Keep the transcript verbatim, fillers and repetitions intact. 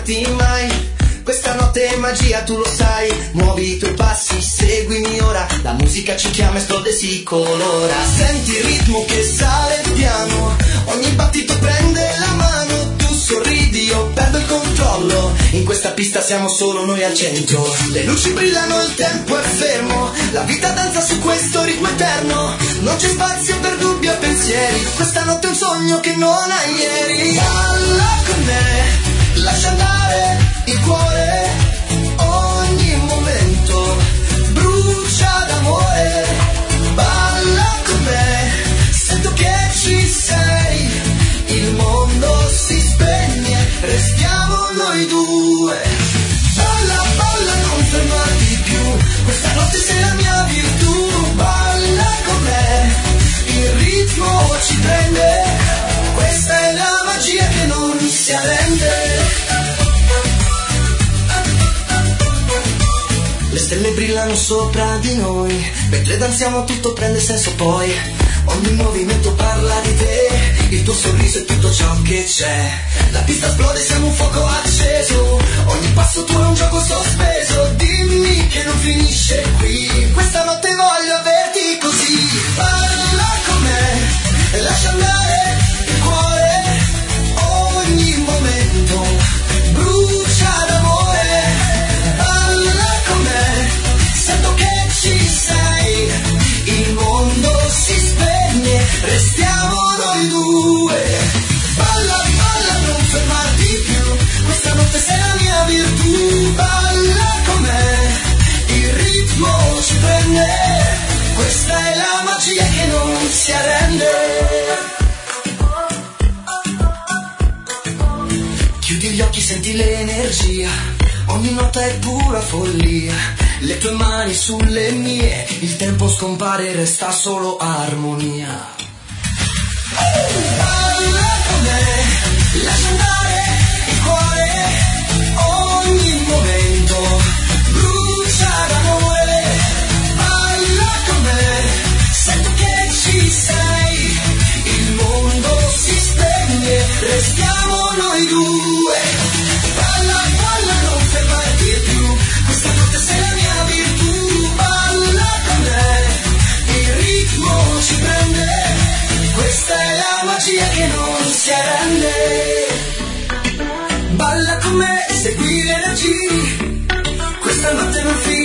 fermarti mai. Questa notte è magia, tu lo sai. Muovi i tuoi passi, seguimi ora. La musica ci chiama, esplode, si colora. Senti il ritmo che sale piano, ogni battito prende la mano. Tu sorridi, io perdo il controllo. In questa pista siamo solo noi al centro. Le luci brillano, il tempo è fermo. La vita danza su questo ritmo eterno. Non c'è spazio per dubbi o pensieri. Questa notte è un sogno che non hai ieri. Balla con me, lascia andare il cuore, ogni momento brucia d'amore. Balla con me, sento che ci sei, il mondo si spegne, restiamo noi due. Balla, balla, non fermarti più, questa notte sei la mia virtù. Balla con me, il ritmo ci prende, questa è la magia che non si arrende. Le stelle brillano sopra di noi, mentre danziamo tutto prende senso poi. Ogni movimento parla di te, il tuo sorriso è tutto ciò che c'è. La pista esplode, siamo un fuoco acceso, ogni passo tuo è un gioco sospeso. Dimmi che non finisce qui, questa notte voglio averti così. Balla con me, lascia andare il cuore, ogni momento brucia d'amore. Sento che ci sei, il mondo si spegne, restiamo noi due. Balla, balla, non fermarti più, questa notte sei la mia virtù. Balla con me, il ritmo ci prende, questa è la magia che non si arrende. Chiudi gli occhi, senti l'energia, ogni nota è pura follia. Le tue mani sulle mie, il tempo scompare, resta solo armonia. Balla con me, lascia andare il cuore, ogni momento brucia d'amore. Balla con me, sento che ci sei, il mondo si spegne, restiamo noi due. Balla, balla, non fermarti più, questa notte sei la mia virtù. Balla con me, il ritmo ci prende, questa è la magia che non si arrende. Balla con me, segui le energie, questa notte non finisce.